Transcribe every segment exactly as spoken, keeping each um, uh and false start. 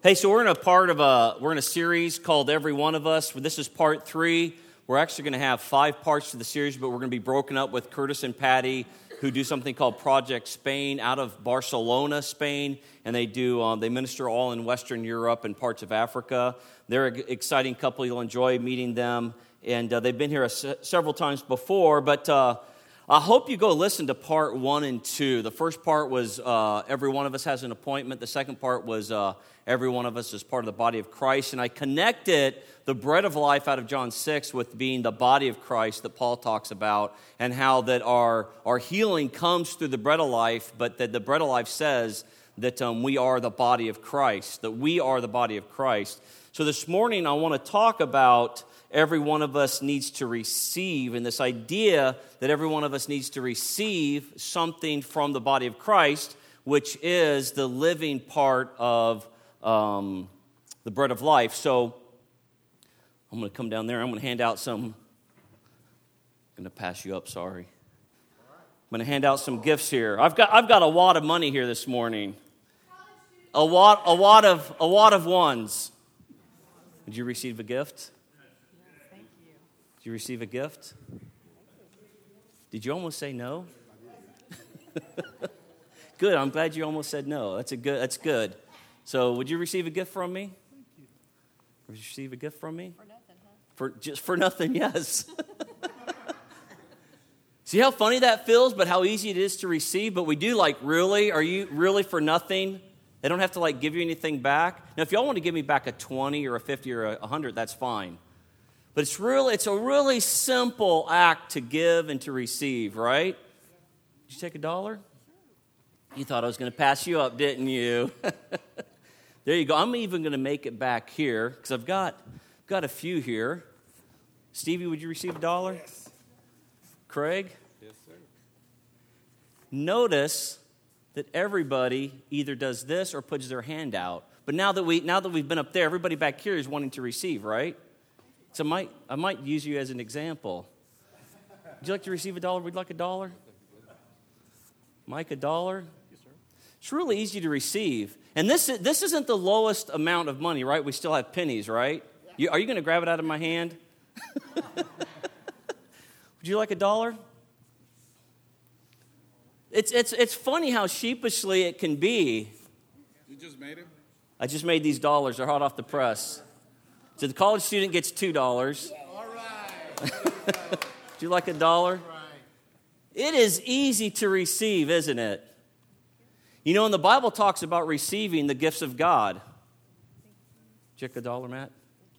Hey, so we're in a part of a, we're in a series called Every One of Us. This is part three. We're actually going to have five parts to the series, but we're going to be broken up with Curtis and Patty, who do something called Project Spain out of Barcelona, Spain, and they do um, they minister all in Western Europe and parts of Africa. They're an exciting couple. You'll enjoy meeting them, and uh, they've been here a, several times before, but uh, I hope you go listen to part one and two. The first part was uh, Every One of Us Has an Appointment. The second part was uh, Every One of Us is part of the body of Christ, and I connected the bread of life out of John six with being the body of Christ that Paul talks about, and how that our, our healing comes through the bread of life, but that the bread of life says that um, we are the body of Christ, that we are the body of Christ. So this morning I want to talk about every one of us needs to receive, and this idea that every one of us needs to receive something from the body of Christ, which is the living part of um, the bread of life. So I'm going to come down there. I'm going to hand out some. I'm going to pass you up. Sorry. I'm going to hand out some gifts here. I've got I've got a wad of money here this morning. A wad a wad of a wad of ones. Did you receive a gift? Thank you. Did you receive a gift? Did you almost say no? Good. I'm glad you almost said no. That's a good. That's good. So, would you receive a gift from me? Would you receive a gift from me? For nothing, huh? For just for nothing, yes. See how funny that feels, but how easy it is to receive. But we do like, really? Are you really for nothing? They don't have to like give you anything back. Now, if y'all want to give me back a twenty or a fifty or a hundred, that's fine. But it's really, it's a really simple act to give and to receive, right? Did you take a dollar? You thought I was going to pass you up, didn't you? There you go. I'm even going to make it back here because I've got got a few here. Stevie, would you receive a dollar? Yes. Craig? Yes, sir. Notice that everybody either does this or puts their hand out. But now that we now that we've been up there, everybody back here is wanting to receive, right? So I might I might use you as an example. Would you like to receive a dollar? Would you like a dollar? Mike, a dollar? Yes, sir. It's really easy to receive. And this this isn't the lowest amount of money, right? We still have pennies, right? You, are you going to grab it out of my hand? Would you like a dollar? It's it's it's funny how sheepishly it can be. You just made him? I just made these dollars. They're hot off the press. So the college student gets two dollars. All right. Would you like a dollar? All right. It is easy to receive, isn't it? You know, and the Bible talks about receiving the gifts of God. Check a dollar, Matt.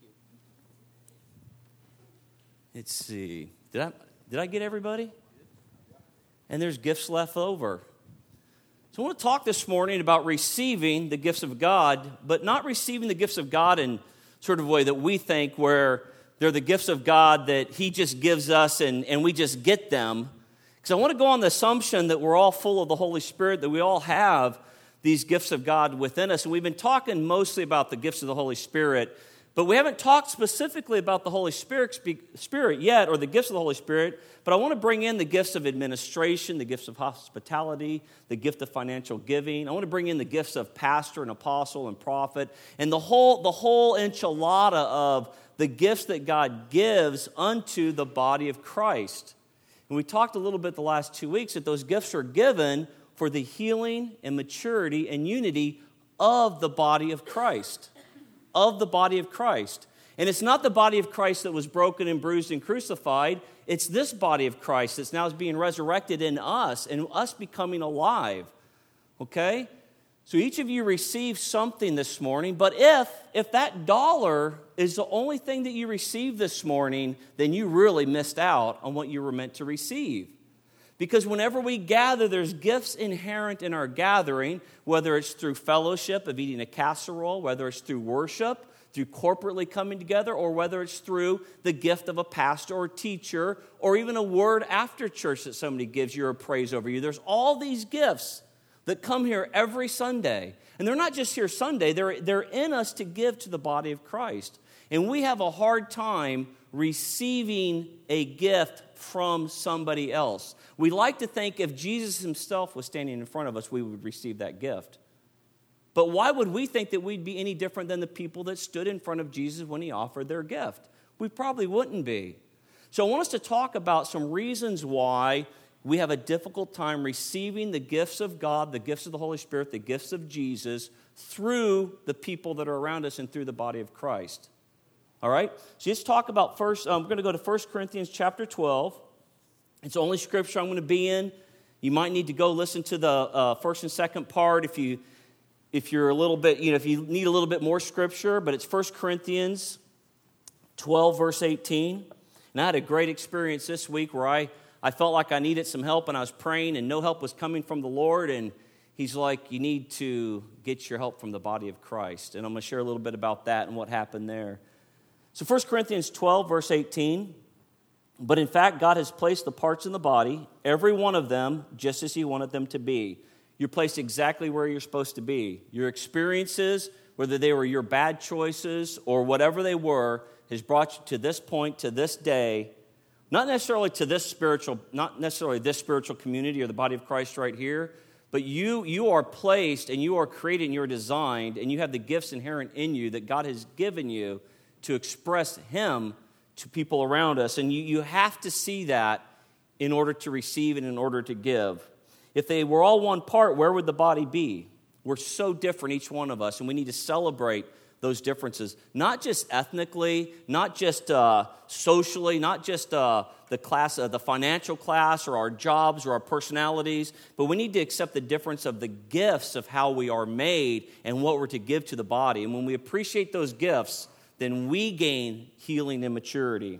Let's see. Did I did I get everybody? And there's gifts left over. So I want to talk this morning about receiving the gifts of God, but not receiving the gifts of God in sort of a way that we think where they're the gifts of God that He just gives us and, and we just get them. Because I want to go on the assumption that we're all full of the Holy Spirit, that we all have these gifts of God within us. And we've been talking mostly about the gifts of the Holy Spirit, but we haven't talked specifically about the Holy Spirit, Spirit yet, or the gifts of the Holy Spirit. But I want to bring in the gifts of administration, the gifts of hospitality, the gift of financial giving. I want to bring in the gifts of pastor and apostle and prophet, and the whole, the whole enchilada of the gifts that God gives unto the body of Christ. And we talked a little bit the last two weeks that those gifts are given for the healing and maturity and unity of the body of Christ. Of the body of Christ. And it's not the body of Christ that was broken and bruised and crucified. It's this body of Christ that's now being resurrected in us and us becoming alive. Okay? So each of you received something this morning, but if if that dollar is the only thing that you received this morning, then you really missed out on what you were meant to receive. Because whenever we gather, there's gifts inherent in our gathering, whether it's through fellowship of eating a casserole, whether it's through worship, through corporately coming together, or whether it's through the gift of a pastor or teacher, or even a word after church that somebody gives you or praise over you. There's all these gifts that come here every Sunday. And they're not just here Sunday, they're, they're in us to give to the body of Christ. And we have a hard time receiving a gift from somebody else. We like to think if Jesus himself was standing in front of us, we would receive that gift. But why would we think that we'd be any different than the people that stood in front of Jesus when he offered their gift? We probably wouldn't be. So I want us to talk about some reasons why we have a difficult time receiving the gifts of God, the gifts of the Holy Spirit, the gifts of Jesus through the people that are around us and through the body of Christ. All right? So let's talk about first, um, we're going to go to First Corinthians chapter twelve. It's the only scripture I'm going to be in. You might need to go listen to the uh, first and second part if you if you're a little bit, you know, if you need a little bit more scripture, but it's First Corinthians twelve, verse eighteen. And I had a great experience this week where I, I felt like I needed some help, and I was praying, and no help was coming from the Lord, and he's like, you need to get your help from the body of Christ. And I'm going to share a little bit about that and what happened there. So First Corinthians twelve, verse eighteen. But in fact, God has placed the parts in the body, every one of them, just as he wanted them to be. You're placed exactly where you're supposed to be. Your experiences, whether they were your bad choices or whatever they were, has brought you to this point, to this day, not necessarily to this spiritual, not necessarily this spiritual community or the body of Christ right here, but you, you are placed and you are created and you're designed and you have the gifts inherent in you that God has given you to express him to people around us. And you, you have to see that in order to receive and in order to give. If they were all one part, where would the body be? We're so different, each one of us, and we need to celebrate those differences. Not just ethnically, not just uh, socially, not just uh, the class, uh, the financial class or our jobs or our personalities, but we need to accept the difference of the gifts of how we are made and what we're to give to the body. And when we appreciate those gifts, then we gain healing and maturity.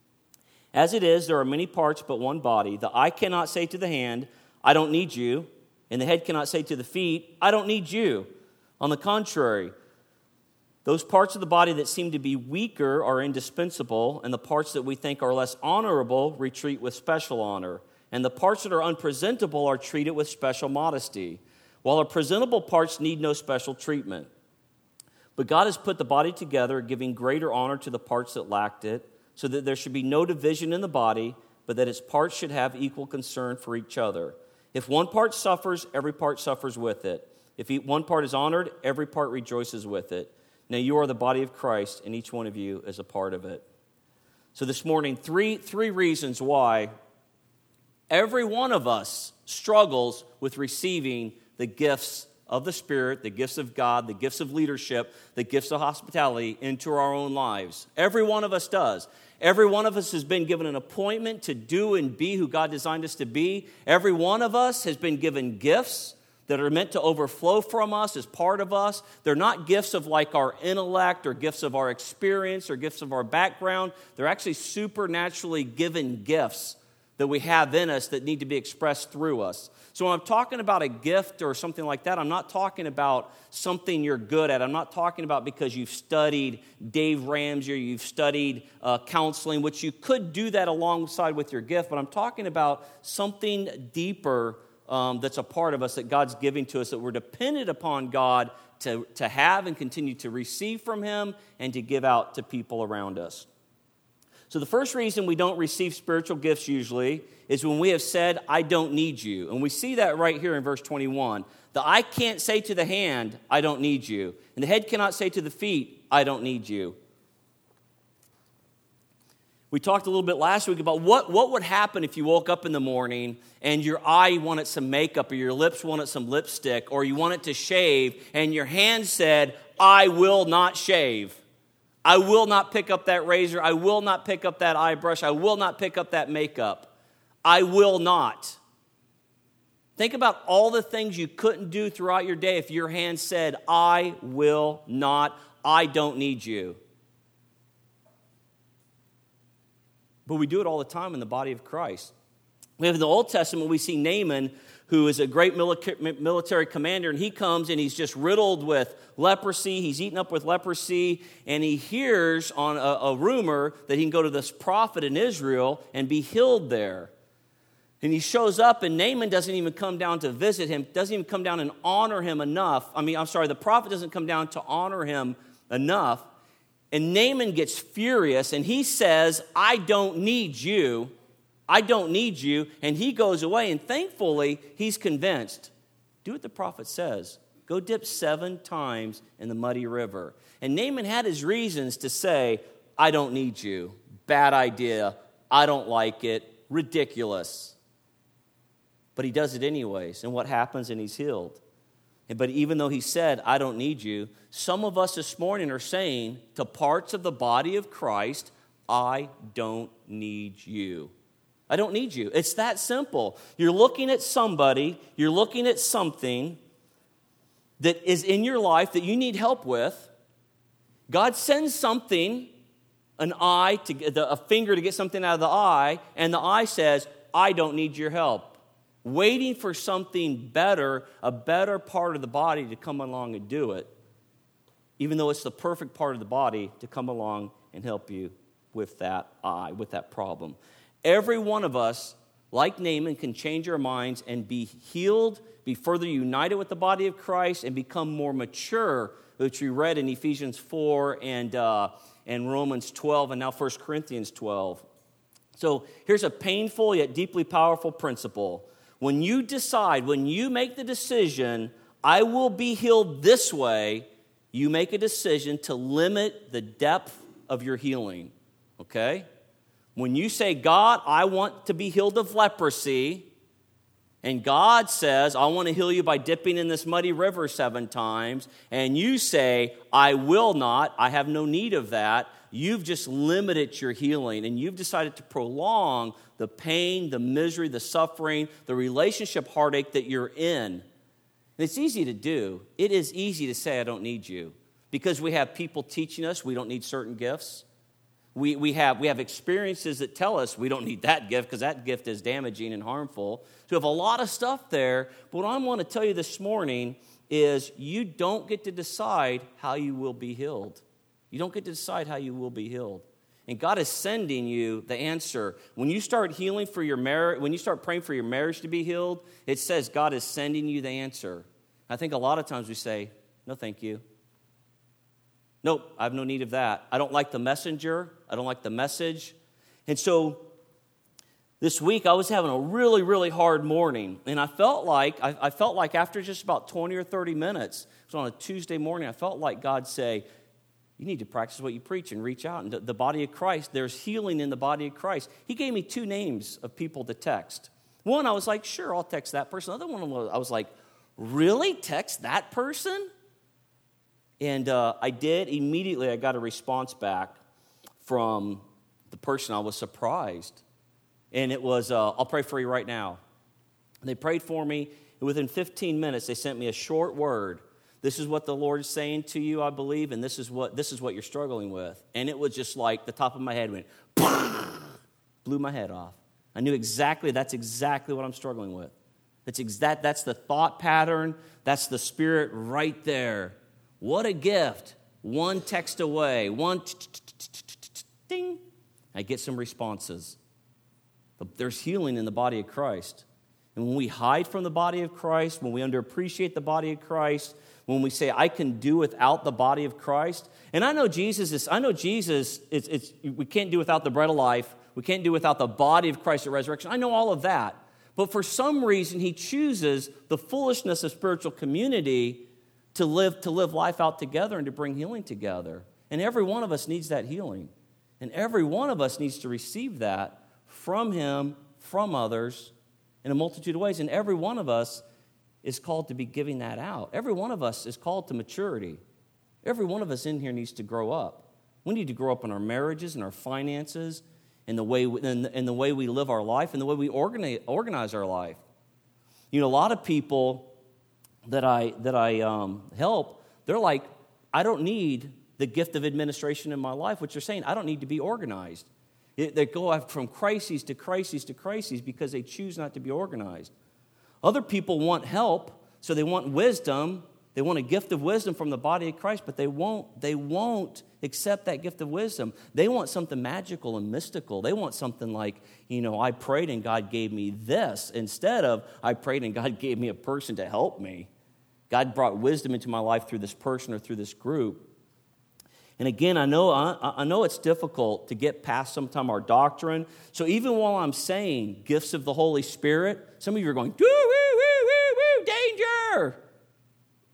As it is, there are many parts but one body. The eye cannot say to the hand, I don't need you. And the head cannot say to the feet, I don't need you. On the contrary, those parts of the body that seem to be weaker are indispensable, and the parts that we think are less honorable retreat with special honor. And the parts that are unpresentable are treated with special modesty, while the presentable parts need no special treatment. But God has put the body together, giving greater honor to the parts that lacked it, so that there should be no division in the body, but that its parts should have equal concern for each other. If one part suffers, every part suffers with it. If one part is honored, every part rejoices with it. Now you are the body of Christ, and each one of you is a part of it. So this morning, three, three reasons why every one of us struggles with receiving the gifts of the Spirit, the gifts of God, the gifts of leadership, the gifts of hospitality into our own lives. Every one of us does. Every one of us has been given an appointment to do and be who God designed us to be. Every one of us has been given gifts that are meant to overflow from us as part of us. They're not gifts of like our intellect or gifts of our experience or gifts of our background. They're actually supernaturally given gifts that we have in us that need to be expressed through us. So when I'm talking about a gift or something like that, I'm not talking about something you're good at. I'm not talking about because you've studied Dave Ramsey or you've studied uh, counseling, which you could do that alongside with your gift, but I'm talking about something deeper um, that's a part of us that God's giving to us, that we're dependent upon God to, to have and continue to receive from Him and to give out to people around us. So the first reason we don't receive spiritual gifts usually is when we have said, I don't need you. And we see that right here in verse twenty-one. The eye can't say to the hand, I don't need you. And the head cannot say to the feet, I don't need you. We talked a little bit last week about what, what would happen if you woke up in the morning and your eye wanted some makeup or your lips wanted some lipstick or you wanted to shave and your hand said, I will not shave. I will not pick up that razor. I will not pick up that eye brush. I will not pick up that makeup. I will not. Think about all the things you couldn't do throughout your day if your hand said, I will not. I don't need you. But we do it all the time in the body of Christ. We have in the Old Testament, we see Naaman, who is a great military commander, and he comes and he's just riddled with leprosy. He's eaten up with leprosy, and he hears on a, a rumor that he can go to this prophet in Israel and be healed there. And he shows up, and Naaman doesn't even come down to visit him, doesn't even come down and honor him enough. I mean, I'm sorry, the prophet doesn't come down to honor him enough. And Naaman gets furious, and he says, I don't need you. I don't need you. And he goes away, and thankfully, he's convinced. Do what the prophet says. Go dip seven times in the muddy river. And Naaman had his reasons to say, I don't need you. Bad idea. I don't like it. Ridiculous. But he does it anyways. And what happens? And he's healed. But even though he said, I don't need you, some of us this morning are saying to parts of the body of Christ, I don't need you. I don't need you. It's that simple. You're looking at somebody, you're looking at something that is in your life that you need help with. God sends something, an eye, to get a finger to get something out of the eye, and the eye says, I don't need your help. Waiting for something better, a better part of the body to come along and do it, even though it's the perfect part of the body to come along and help you with that eye, with that problem. Every one of us, like Naaman, can change our minds and be healed, be further united with the body of Christ, and become more mature, which we read in Ephesians four and, uh, and Romans twelve, and now First Corinthians twelve. So here's a painful yet deeply powerful principle. When you decide, when you make the decision, I will be healed this way, you make a decision to limit the depth of your healing, okay? When you say, God, I want to be healed of leprosy, and God says, I want to heal you by dipping in this muddy river seven times, and you say, I will not, I have no need of that, you've just limited your healing, and you've decided to prolong the pain, the misery, the suffering, the relationship heartache that you're in. And it's easy to do. It is easy to say, I don't need you, because we have people teaching us we don't need certain gifts. We, we, have, we have experiences that tell us we don't need that gift because that gift is damaging and harmful. So we have a lot of stuff there. But what I want to tell you this morning is you don't get to decide how you will be healed. You don't get to decide how you will be healed. And God is sending you the answer. When you start healing for your marriage, when you start praying for your marriage to be healed, it says God is sending you the answer. I think a lot of times we say, no, thank you. Nope, I have no need of that. I don't like the messenger. I don't like the message. And so this week I was having a really, really hard morning. And I felt like, I, I felt like after just about twenty or thirty minutes, it was on a Tuesday morning, I felt like God say, you need to practice what you preach and reach out. And the, the body of Christ, there's healing in the body of Christ. He gave me two names of people to text. One, I was like, sure, I'll text that person. The other one, I was like, really? Text that person? And uh, I did. Immediately, I got a response back from the person. I was surprised. And it was, uh, I'll pray for you right now. And they prayed for me. And within fifteen minutes, they sent me a short word. This is what the Lord is saying to you, I believe, and this is what this is what you're struggling with. And it was just like the top of my head went, blew my head off. I knew exactly, that's exactly what I'm struggling with. That's, ex- that, that's the thought pattern. That's the spirit right there. What a gift. One text away. One ding. I get some responses. But there's healing in the body of Christ. And when we hide from the body of Christ, when we underappreciate the body of Christ, when we say, I can do without the body of Christ. And I know Jesus is, I know Jesus, it's, it's, we can't do without the bread of life. We can't do without the body of Christ at resurrection. I know all of that. But for some reason, he chooses the foolishness of spiritual community to live to live life out together and to bring healing together. And every one of us needs that healing. And every one of us needs to receive that from him, from others, in a multitude of ways. And every one of us is called to be giving that out. Every one of us is called to maturity. Every one of us in here needs to grow up. We need to grow up in our marriages and our finances, in the way we, in the, in the way we live our life, and the way we organize, organize our life. You know, a lot of people that I that I um, help, they're like, I don't need the gift of administration in my life, which they're saying, I don't need to be organized. It, they go from crises to crises to crises because they choose not to be organized. Other people want help, so they want wisdom. They want a gift of wisdom from the body of Christ, but they won't, they won't accept that gift of wisdom. They want something magical and mystical. They want something like, you know, I prayed and God gave me this, instead of I prayed and God gave me a person to help me. God brought wisdom into my life through this person or through this group. And again, I know I, I know it's difficult to get past sometime our doctrine. So even while I'm saying gifts of the Holy Spirit, some of you are going, woo, woo, woo, woo, woo, danger.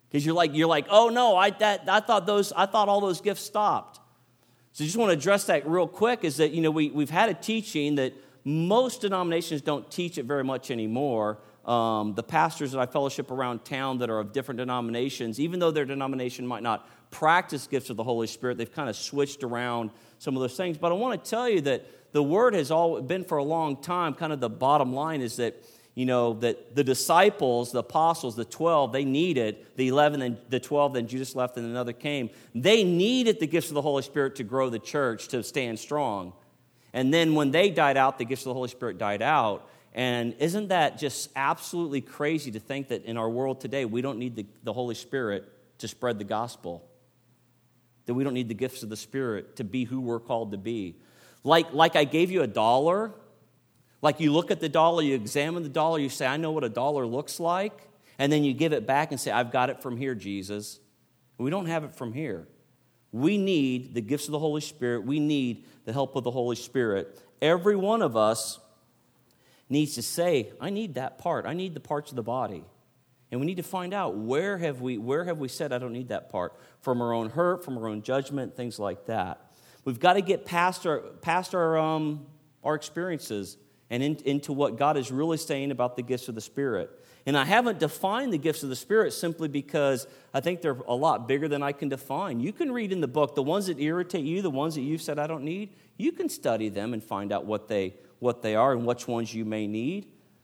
Because you're like, you're like, oh no, I that I thought those I thought all those gifts stopped. So I just want to address that real quick, is that, you know, we, we've had a teaching that most denominations don't teach it very much anymore. Um, the pastors that I fellowship around town that are of different denominations, even though their denomination might not practice gifts of the Holy Spirit, they've kind of switched around some of those things. But I want to tell you that the word has all been for a long time. Kind of the bottom line is that, you know, that the disciples, the apostles, the twelve, they needed, the eleven and the twelve, then Judas left and another came. They needed the gifts of the Holy Spirit to grow the church, to stand strong. And then when they died out, the gifts of the Holy Spirit died out. And isn't that just absolutely crazy to think that in our world today, we don't need the, the Holy Spirit to spread the gospel? That we don't need the gifts of the Spirit to be who we're called to be. Like, like I gave you a dollar. Like you look at the dollar, you examine the dollar, you say, I know what a dollar looks like. And then you give it back and say, I've got it from here, Jesus. We don't have it from here. We need the gifts of the Holy Spirit. We need the help of the Holy Spirit. Every one of us needs to say, I need that part. I need the parts of the body. And we need to find out, where have we where have we said I don't need that part? From our own hurt, from our own judgment, things like that. We've got to get past our past our um, our experiences and in, into what God is really saying about the gifts of the Spirit. And I haven't defined the gifts of the Spirit simply because I think they're a lot bigger than I can define. You can read in the book the ones that irritate you, the ones that you've said I don't need. You can study them and find out what they what they are and which ones you may need.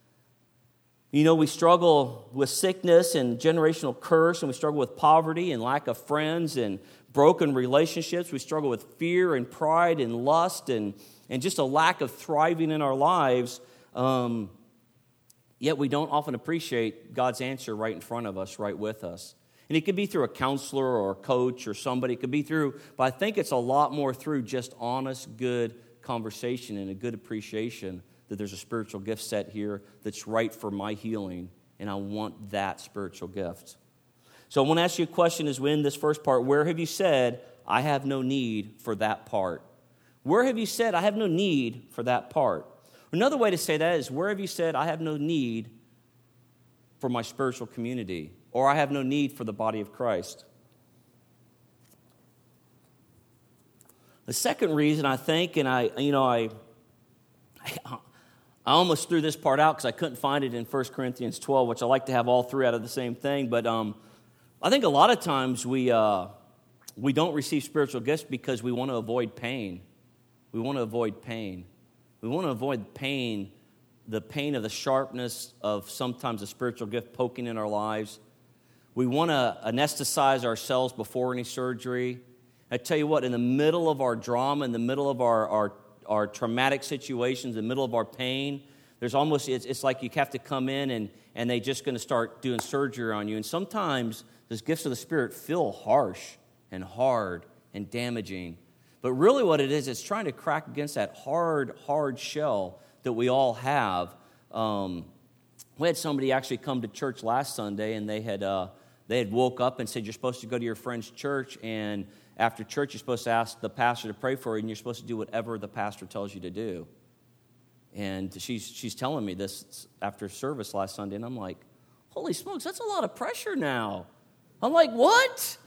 You know, we struggle with sickness and generational curse, and we struggle with poverty and lack of friends and broken relationships. We struggle with fear and pride and lust and, and just a lack of thriving in our lives. Um, yet we don't often appreciate God's answer right in front of us, right with us. And it could be through a counselor or a coach or somebody. It could be through, but I think it's a lot more through just honest, good conversation and a good appreciation that there's a spiritual gift set here that's right for my healing, and I want that spiritual gift. So I want to ask you a question as we end this first part. Where have you said, I have no need for that part? Where have you said, I have no need for that part? Another way to say that is, where have you said, I have no need for my spiritual community, or I have no need for the body of Christ? The second reason, I think, and I, you know, I, I, I almost threw this part out because I couldn't find it in First Corinthians twelve, which I like to have all three out of the same thing. But um, I think a lot of times we uh, we don't receive spiritual gifts because we want to avoid pain. We want to avoid pain. We want to avoid pain, the pain of the sharpness of sometimes a spiritual gift poking in our lives. We want to anesthetize ourselves before any surgery. I tell you what, in the middle of our drama, in the middle of our, our, our traumatic situations, in the middle of our pain, there's almost, it's, it's like you have to come in and, and they're just going to start doing surgery on you. And sometimes those gifts of the Spirit feel harsh and hard and damaging. But really what it is, it's trying to crack against that hard, hard shell that we all have. Um, we had somebody actually come to church last Sunday, and they had uh, they had woke up and said, you're supposed to go to your friend's church, and after church, you're supposed to ask the pastor to pray for you, and you're supposed to do whatever the pastor tells you to do. And she's she's telling me this after service last Sunday, and I'm like, holy smokes, that's a lot of pressure now. I'm like, what?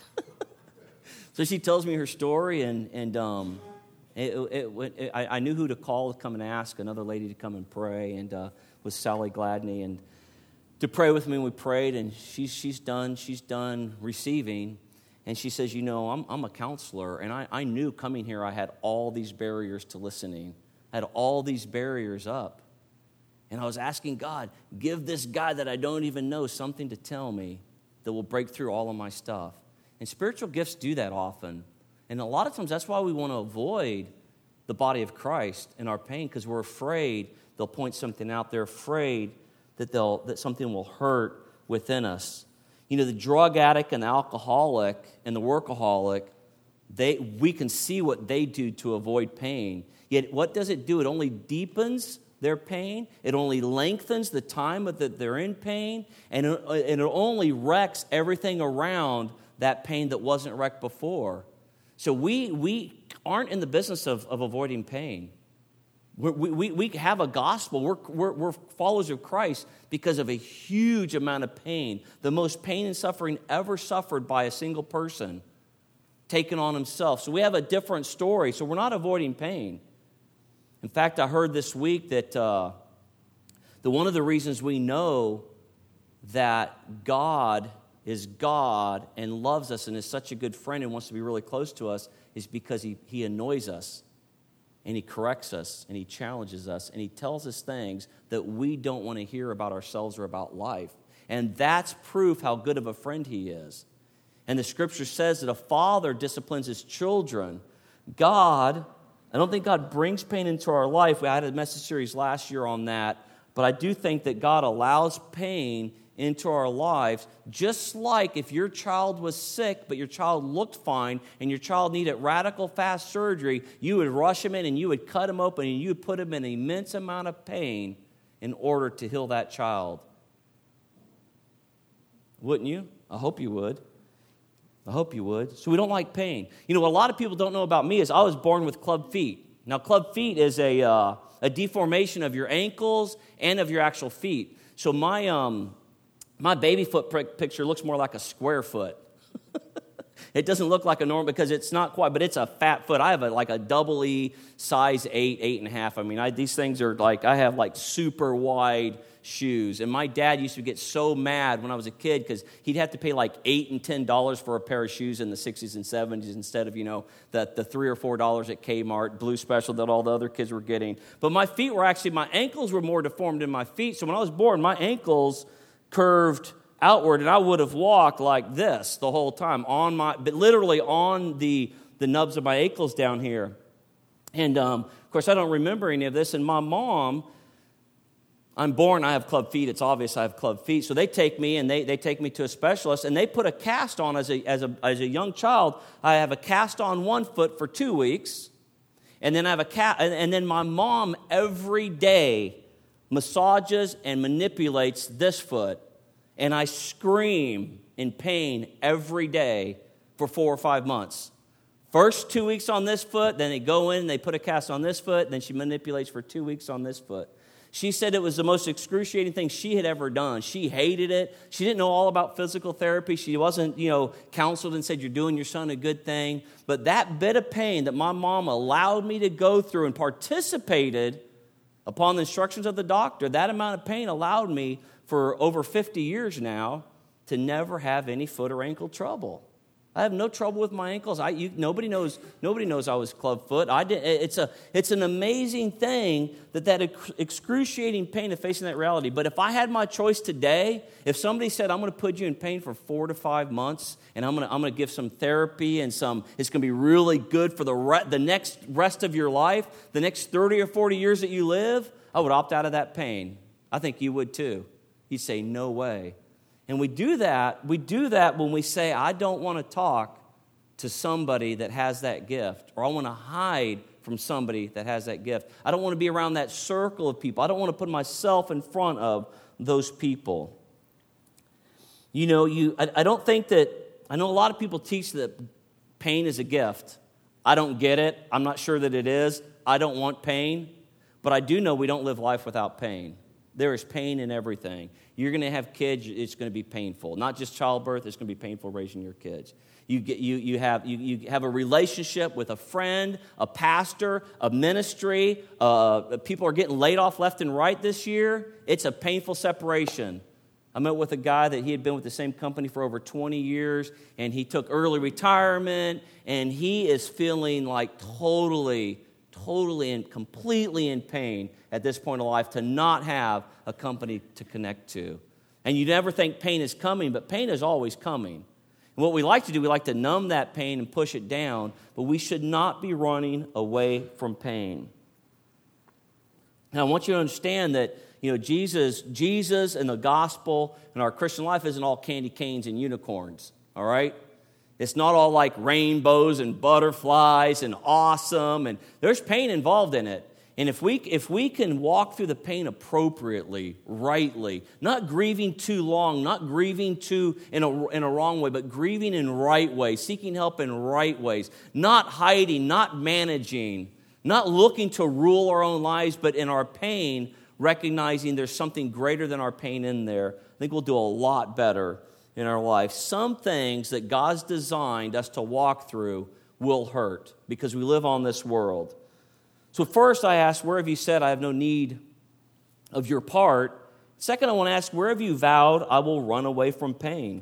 So she tells me her story, and and um, it, it, it, I, I knew who to call to come and ask, another lady to come and pray, and uh, was Sally Gladney, and to pray with me. And we prayed, and she's she's done she's done receiving. And she says, you know, I'm, I'm a counselor, and I, I knew coming here I had all these barriers to listening. I had all these barriers up. And I was asking God, give this guy that I don't even know something to tell me that will break through all of my stuff. And spiritual gifts do that often. And a lot of times that's why we want to avoid the body of Christ in our pain, because we're afraid they'll point something out. They're afraid that they'll that something will hurt within us. You know, the drug addict and the alcoholic and the workaholic, they we can see what they do to avoid pain. Yet what does it do? It only deepens their pain. It only lengthens the time that they're in pain. And it, and it only wrecks everything around that pain that wasn't wrecked before. So we we aren't in the business of, of avoiding pain. We're, we, we have a gospel. We're, we're, we're followers of Christ because of a huge amount of pain, the most pain and suffering ever suffered by a single person, taken on himself. So we have a different story. So we're not avoiding pain. In fact, I heard this week that, uh, that one of the reasons we know that God is God and loves us and is such a good friend and wants to be really close to us is because he, he annoys us. And he corrects us, and he challenges us, and he tells us things that we don't want to hear about ourselves or about life. And that's proof how good of a friend he is. And the scripture says that a father disciplines his children. God, I don't think God brings pain into our life. We had a message series last year on that. But I do think that God allows pain into our lives, just like if your child was sick, but your child looked fine, and your child needed radical fast surgery, you would rush him in and you would cut him open and you would put him in an immense amount of pain in order to heal that child. Wouldn't you? I hope you would. I hope you would. So we don't like pain. You know, what a lot of people don't know about me is I was born with club feet. Now, club feet is a, uh, a deformation of your ankles and of your actual feet. So my... um. My baby foot picture looks more like a square foot. It doesn't look like a normal because it's not quite, but it's a fat foot. I have a, like a double E size eight, eight and a half. I mean, I, these things are like, I have like super wide shoes. And my dad used to get so mad when I was a kid because he'd have to pay like eight and ten dollars for a pair of shoes in the sixties and seventies instead of, you know, the, the three or four dollars at Kmart, Blue Special that all the other kids were getting. But my feet were actually, my ankles were more deformed than my feet. So when I was born, my ankles curved outward, and I would have walked like this the whole time, on my, but literally on the, the nubs of my ankles down here. And, um, of course, I don't remember any of this, and my mom, I'm born, I have club feet, it's obvious I have club feet, so they take me, and they, they take me to a specialist, and they put a cast on as a, as a, as a young child. I have a cast on one foot for two weeks, and then I have a cast, and, and then my mom every day massages and manipulates this foot, and I scream in pain every day for four or five months. First two weeks on this foot, then they go in, they put a cast on this foot, then she manipulates for two weeks on this foot. She said it was the most excruciating thing she had ever done. She hated it. She didn't know all about physical therapy. She wasn't, you know, counseled and said, you're doing your son a good thing. But that bit of pain that my mom allowed me to go through and participated upon the instructions of the doctor, that amount of pain allowed me for over fifty years now to never have any foot or ankle trouble. I have no trouble with my ankles. I, you, nobody knows. Nobody knows I was clubfoot. I did. It's a. It's an amazing thing that that excruciating pain of facing that reality. But if I had my choice today, if somebody said I'm going to put you in pain for four to five months, and I'm going to I'm going to give some therapy and some, it's going to be really good for the re, the next rest of your life, the next thirty or forty years that you live, I would opt out of that pain. I think you would too. You'd say no way. And we do that, we do that when we say, I don't want to talk to somebody that has that gift, or I want to hide from somebody that has that gift. I don't want to be around that circle of people. I don't want to put myself in front of those people. You know, you. I, I don't think that, I know a lot of people teach that pain is a gift. I don't get it. I'm not sure that it is. I don't want pain. But I do know we don't live life without pain. There is pain in everything. You're going to have kids, it's going to be painful. Not just childbirth, it's going to be painful raising your kids. You get you you have you, you have a relationship with a friend, a pastor, a ministry. Uh, people are getting laid off left and right this year. It's a painful separation. I met with a guy that he had been with the same company for over twenty years, and he took early retirement, and he is feeling like totally totally and completely in pain at this point in life to not have a company to connect to. And you never think pain is coming, but pain is always coming. And what we like to do, we like to numb that pain and push it down, but we should not be running away from pain. Now, I want you to understand that, you know, Jesus, Jesus and the gospel and our Christian life isn't all candy canes and unicorns, all right? It's not all like rainbows and butterflies and awesome, and there's pain involved in it. And if we if we can walk through the pain appropriately, rightly, not grieving too long, not grieving too in a, in a wrong way, but grieving in right ways, seeking help in right ways, not hiding, not managing, Not looking to rule our own lives, but in our pain, recognizing there's something greater than our pain in there. I think we'll do a lot better in our life. Some things that God's designed us to walk through will hurt because we live on this world. So first I ask, where have you said, I have no need of your part? Second, I want to ask, where have you vowed, I will run away from pain?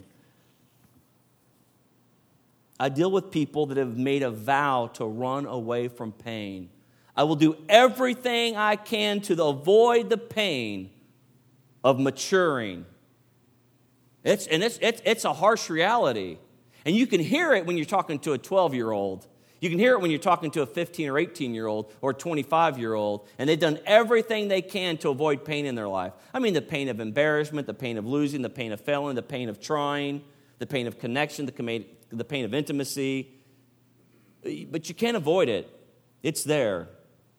I deal with people that have made a vow to run away from pain. I will do everything I can to avoid the pain of maturing. It's, and it's, it's, it's a harsh reality. And you can hear it when you're talking to a twelve-year-old. You can hear it when you're talking to a fifteen or eighteen-year-old or twenty-five-year-old, and they've done everything they can to avoid pain in their life. I mean the pain of embarrassment, the pain of losing, the pain of failing, the pain of trying, the pain of connection, the pain the pain of intimacy, but you can't avoid it. It's there.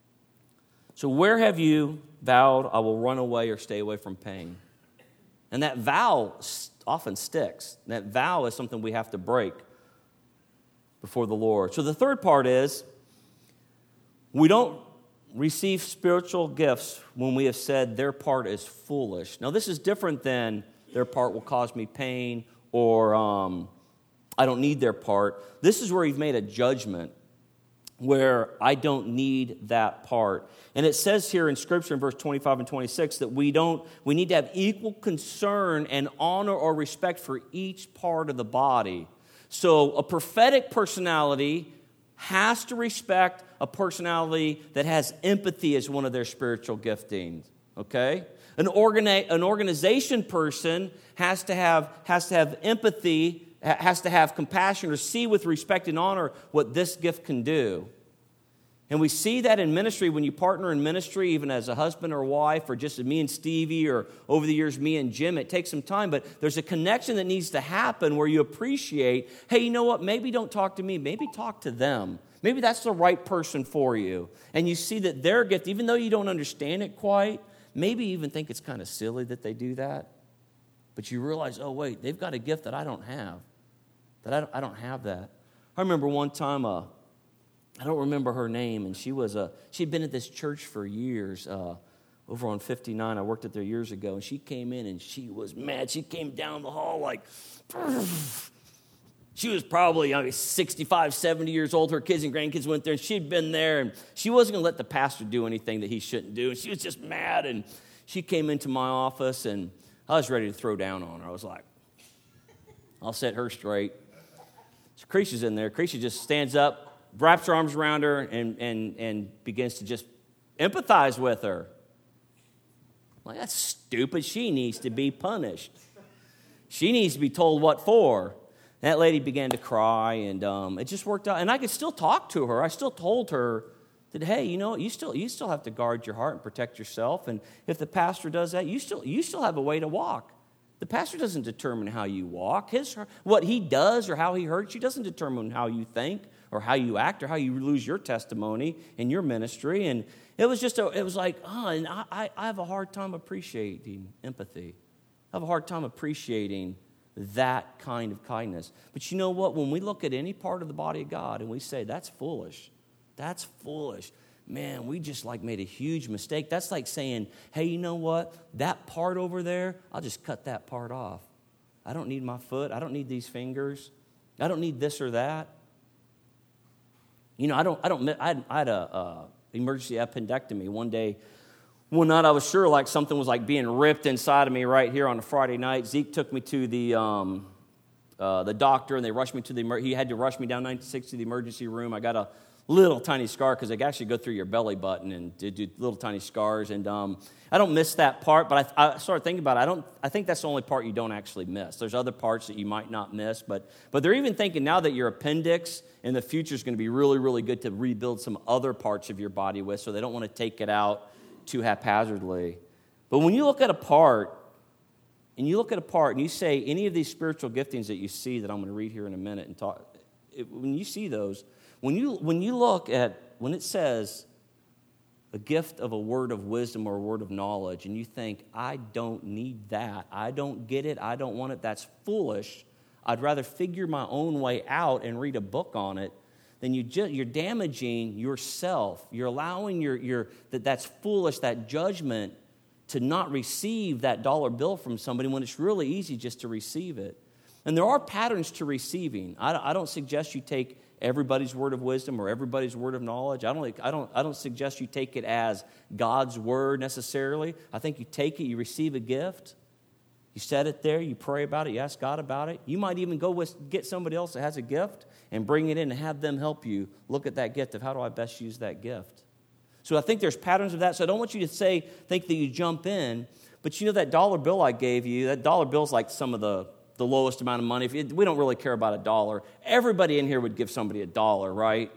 So where have you vowed, I will run away or stay away from pain? And that vow often sticks. That vow is something we have to break before the Lord. So the third part is, we don't receive spiritual gifts when we have said their part is foolish. Now this is different than their part will cause me pain or um, I don't need their part. This is where you've made a judgment where I don't need that part. And it says here in Scripture in verse twenty-five and twenty-six that we don't, we need to have equal concern and honor or respect for each part of the body. So a prophetic personality has to respect a personality that has empathy as one of their spiritual giftings. Okay? An, organi- an organization person has to have has to have empathy, has to have compassion or see with respect and honor what this gift can do. And we see that in ministry when you partner in ministry, even as a husband or wife, or just me and Stevie, or over the years me and Jim. It takes some time, but there's a connection that needs to happen where you appreciate, hey, you know what, maybe don't talk to me, maybe talk to them. Maybe that's the right person for you. And you see that their gift, even though you don't understand it quite, maybe even think it's kind of silly that they do that, but you realize, oh, wait, they've got a gift that I don't have. That I don't, I don't have that. I remember one time, uh, I don't remember her name, and she was a, she'd been at this church for years, uh, over on fifty-nine. I worked at there years ago, and she came in, and she was mad. She came down the hall like, she was probably I mean, sixty-five, seventy years old. Her kids and grandkids went there, and she'd been there, and she wasn't going to let the pastor do anything that he shouldn't do, and she was just mad, and she came into my office, and I was ready to throw down on her. I was like, I'll set her straight. So Creasha's in there. Creasha just stands up, wraps her arms around her, and, and, and begins to just empathize with her. I'm like, that's stupid. She needs to be punished. She needs to be told what for. That lady began to cry, and um, it just worked out. And I could still talk to her. I still told her that, hey, you know, you still you still have to guard your heart and protect yourself. And if the pastor does that, you still you still have a way to walk. The pastor doesn't determine how you walk. His what he does or how he hurts you doesn't determine how you think or how you act or how you lose your testimony in your ministry. And it was just a, it was like, oh, and I, I have a hard time appreciating empathy. I have a hard time appreciating that kind of kindness. But you know what? When we look at any part of the body of God and we say, that's foolish, that's foolish, man, we just like made a huge mistake. That's like saying, hey, you know what? That part over there, I'll just cut that part off. I don't need my foot. I don't need these fingers. I don't need this or that. You know, I don't, I don't, I had, I had a, a emergency appendectomy one day. One night I was sure like something was like being ripped inside of me right here on a Friday night. Zeke took me to the um, uh, the doctor, and they rushed me to the, he had to rush me down ninety-six to the emergency room. I got a little tiny scar because they actually go through your belly button and do, do little tiny scars. And um, I don't miss that part, but I, I started thinking about it. I don't. I think that's the only part you don't actually miss. There's other parts that you might not miss, but but they're even thinking now that your appendix in the future is going to be really, really good to rebuild some other parts of your body with, so they don't want to take it out too haphazardly. But when you look at a part, and you look at a part, and you say any of these spiritual giftings that you see that I'm going to read here in a minute and talk, it, when you see those, when you when you look at, when it says a gift of a word of wisdom or a word of knowledge, and you think, I don't need that, I don't get it, I don't want it, that's foolish, I'd rather figure my own way out and read a book on it, then you ju- you're damaging yourself. You're allowing your, your that that's foolish, that judgment, to not receive that dollar bill from somebody when it's really easy just to receive it. And there are patterns to receiving. I, I don't suggest you take everybody's word of wisdom or everybody's word of knowledge. I don't, I don't, I don't suggest you take it as God's word necessarily. I think you take it, you receive a gift, you set it there, you pray about it, you ask God about it. You might even go with, get somebody else that has a gift and bring it in and have them help you look at that gift of how do I best use that gift. So I think there's patterns of that. So I don't want you to say, think that you jump in, but you know that dollar bill I gave you, that dollar bill is like some of the the lowest amount of money. If you, we don't really care about a dollar. Everybody in here would give somebody a dollar, right?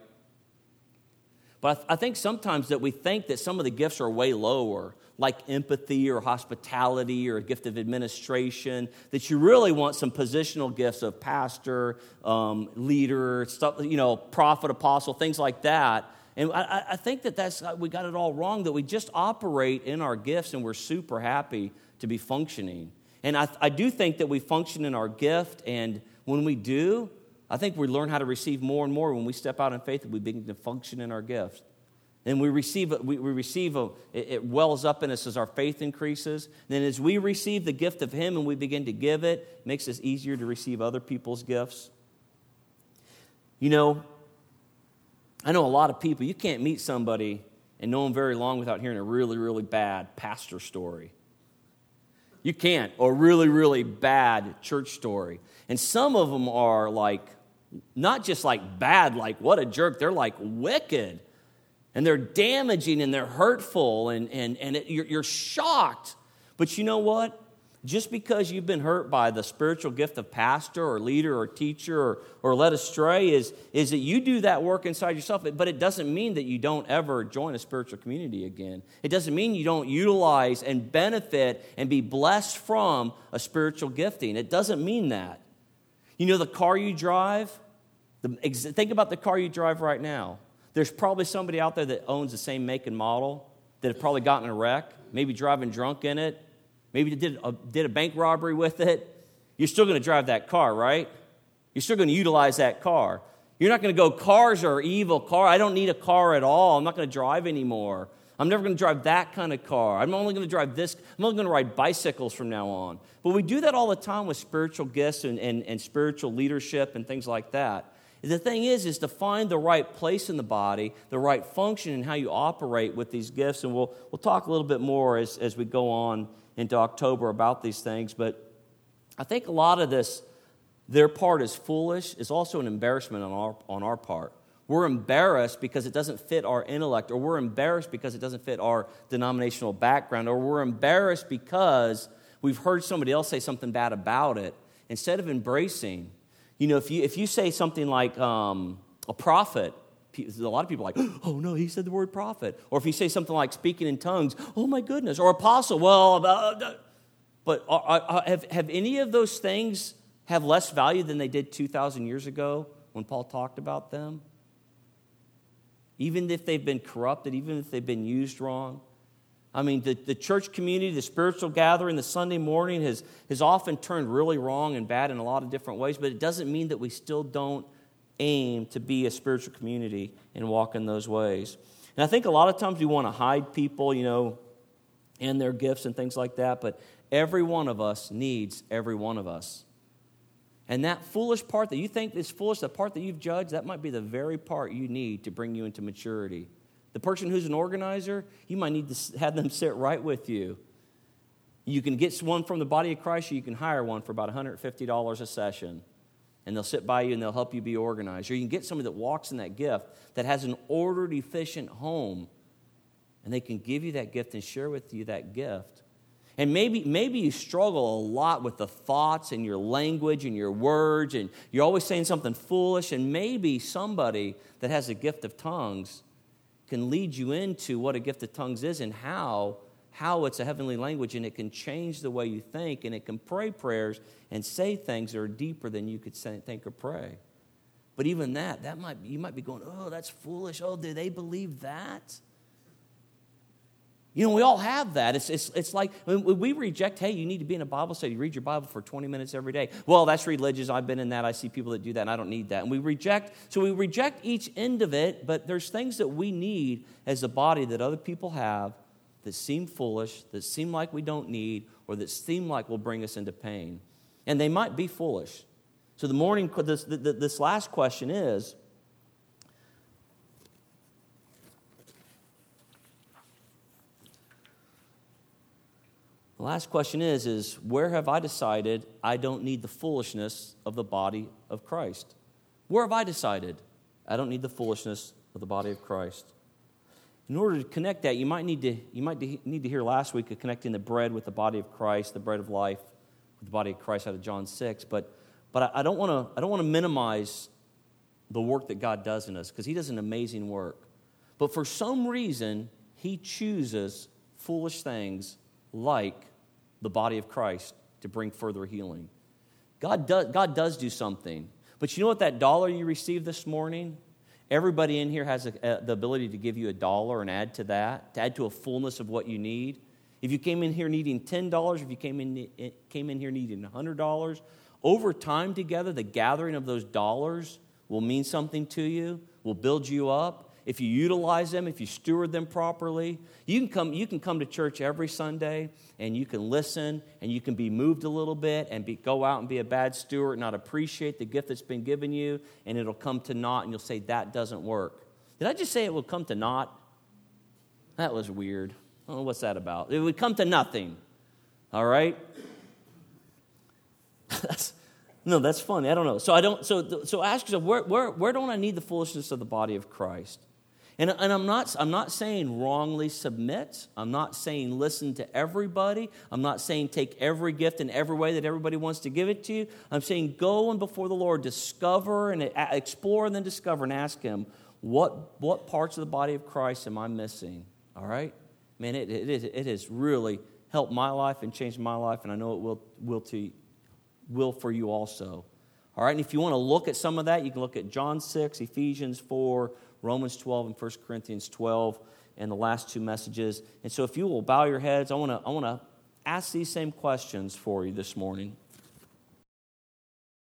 But I, th- I think sometimes that we think that some of the gifts are way lower, like empathy or hospitality or a gift of administration, that you really want some positional gifts of pastor, um, leader, stuff, you know, prophet, apostle, things like that. And I, I think that that's, we got it all wrong, that we just operate in our gifts and we're super happy to be functioning. And I, I do think that we function in our gift, and when we do, I think we learn how to receive more and more when we step out in faith and we begin to function in our gift. And we receive, we, we receive a, it, it wells up in us as our faith increases. And then as we receive the gift of Him and we begin to give it, it makes us easier to receive other people's gifts. You know, I know a lot of people, you can't meet somebody and know them very long without hearing a really, really bad pastor story. You can't, or really, really bad church story. And some of them are like, not just like bad, like what a jerk. They're like wicked. And they're damaging and they're hurtful. And, and, and it, you're, you're shocked. But you know what? Just because you've been hurt by the spiritual gift of pastor or leader or teacher or, or led astray is, is that you do that work inside yourself. But it doesn't mean that you don't ever join a spiritual community again. It doesn't mean you don't utilize and benefit and be blessed from a spiritual gifting. It doesn't mean that. You know the car you drive? The, think about the car you drive right now. There's probably somebody out there that owns the same make and model that have probably gotten in a wreck, maybe driving drunk in it. Maybe did a, did a bank robbery with it. You're still going to drive that car, right? You're still going to utilize that car. You're not going to go, cars are evil. Car, I don't need a car at all. I'm not going to drive anymore. I'm never going to drive that kind of car. I'm only going to drive this. I'm only going to ride bicycles from now on. But we do that all the time with spiritual gifts and, and, and spiritual leadership and things like that. The thing is, is to find the right place in the body, the right function in how you operate with these gifts. And we'll, we'll talk a little bit more as, as we go on into October about these things, but I think a lot of this, their part is foolish, is also an embarrassment on our on our part. We're embarrassed because it doesn't fit our intellect, or we're embarrassed because it doesn't fit our denominational background, or we're embarrassed because we've heard somebody else say something bad about it. Instead of embracing, you know, if you if you say something like um, a prophet, a lot of people are like, oh, no, he said the word prophet. Or if you say something like speaking in tongues, oh, my goodness. Or apostle, well, uh, but are, are, have, have any of those things have less value than they did two thousand years ago when Paul talked about them? Even if they've been corrupted, even if they've been used wrong. I mean, the, the church community, the spiritual gathering, the Sunday morning has, has often turned really wrong and bad in a lot of different ways, but it doesn't mean that we still don't aim to be a spiritual community and walk in those ways. And I think a lot of times we want to hide people, you know, and their gifts and things like that, but every one of us needs every one of us. And that foolish part that you think is foolish, the part that you've judged, that might be the very part you need to bring you into maturity. The person who's an organizer, you might need to have them sit right with you. You can get one from the body of Christ, or you can hire one for about one hundred fifty dollars a session. And they'll sit by you and they'll help you be organized. Or you can get somebody that walks in that gift, that has an ordered, efficient home, and they can give you that gift and share with you that gift. And maybe maybe you struggle a lot with the thoughts and your language and your words, and you're always saying something foolish, and maybe somebody that has a gift of tongues can lead you into what a gift of tongues is and how how it's a heavenly language, and it can change the way you think, and it can pray prayers and say things that are deeper than you could say, think or pray. But even that, that might you might be going, oh, that's foolish. Oh, do they believe that? You know, we all have that. It's, it's, it's like when we reject, hey, you need to be in a Bible study. Read your Bible for twenty minutes every day. Well, that's religious. I've been in that. I see people that do that, and I don't need that. And we reject, so we reject each end of it, but there's things that we need as a body that other people have that seem foolish, that seem like we don't need, or that seem like will bring us into pain. And they might be foolish. So the morning, this, this last question is, the last question is, is where have I decided I don't need the foolishness of the body of Christ? Where have I decided I don't need the foolishness of the body of Christ? In order to connect that, you might need to you might need to hear last week of connecting the bread with the body of Christ, the bread of life with the body of Christ out of John six. But but I don't want to I don't want to minimize the work that God does in us, because He does an amazing work. But for some reason, He chooses foolish things like the body of Christ to bring further healing. God does, God does do something. But you know what, that dollar you received this morning, everybody in here has a, a, the ability to give you a dollar and add to that, to add to a fullness of what you need. If you came in here needing ten dollars, if you came in, came in here needing one hundred dollars, over time together, the gathering of those dollars will mean something to you, will build you up. If you utilize them, if you steward them properly, you can come you can come to church every Sunday, and you can listen, and you can be moved a little bit, and be, go out and be a bad steward, not appreciate the gift that's been given you, and it'll come to naught, and you'll say, that doesn't work. Did I just say it will come to naught? That was weird. I don't know what's that about. It would come to nothing. All right? that's, no, that's funny. I don't know. So I don't. So so ask yourself, where where where don't I need the foolishness of the body of Christ? And, and I'm not I'm not saying wrongly submit. I'm not saying listen to everybody. I'm not saying take every gift in every way that everybody wants to give it to you. I'm saying go and before the Lord, discover and explore and then discover and ask Him, what what parts of the body of Christ am I missing? All right? Man, it it, is, it has really helped my life and changed my life, and I know it will will to will for you also. All right? And if you want to look at some of that, you can look at John six, Ephesians four, Romans twelve, and First Corinthians twelve, and the last two messages. And so if you will bow your heads, I want to I want to ask these same questions for you this morning.